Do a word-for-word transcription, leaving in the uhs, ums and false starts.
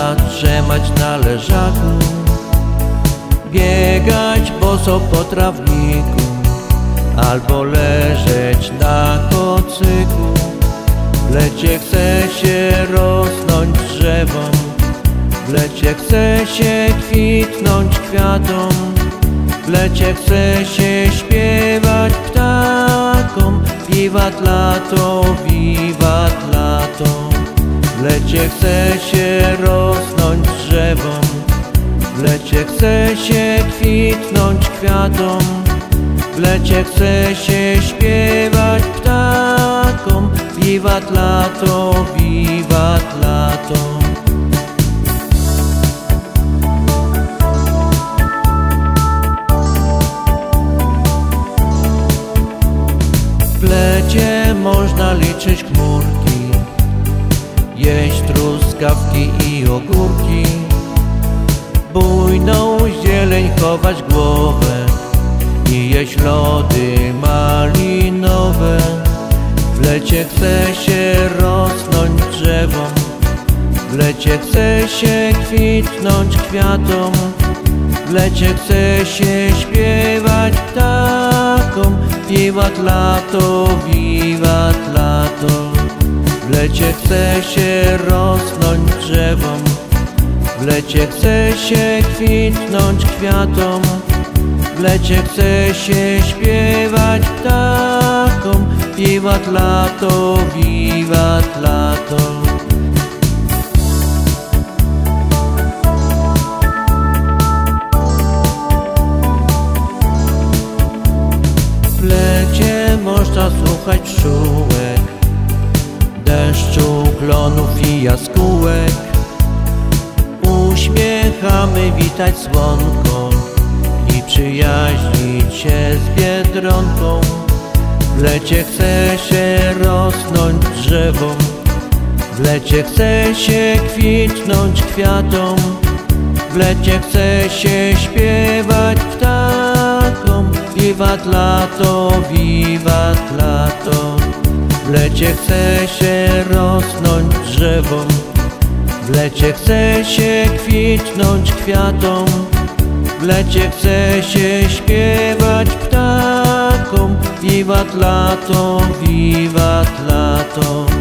drzemać na leżaku, biegać boso po trawniku, albo leżeć na kocyku. W lecie chce się rosnąć drzewom, w lecie chce się kwitnąć kwiatom, w lecie chce się śpiewać ptakom. Wiwat lato, wiwat lato. W lecie chce się rosnąć drzewom, w lecie chce się kwitnąć kwiatom, w lecie chce się śpiewać ptakom. Wiwat lato, wiwat lato. W lecie można liczyć chmurki, jeść truskawki i ogórki, bujną zieleń chować głowę i jeść lody malinowe. W lecie chce się rosnąć drzewom, w lecie chce się kwitnąć kwiatom, w lecie chce się śpiewać ptakom. Wiwat lato, wiwat lato. W lecie chce się rosnąć drzewom, w lecie chce się kwitnąć kwiatom, w lecie chce się śpiewać ptakom. Wiwat lato, wiwat lato. W lecie można słuchać pszczółek, deszczu, klonów i jaskółek. Uśmiechamy witać słonko i przyjaźnić się z biedronką. W lecie chce się rosnąć drzewom, w lecie chce się kwitnąć kwiatom, w lecie chce się śpiewać ptakom. Wiwat lato, wiwat lato. W lecie chce się rosnąć drzewom, w lecie chce się kwitnąć kwiatom, w lecie chce się śpiewać ptakom. Wiwat lato, wiwat lato.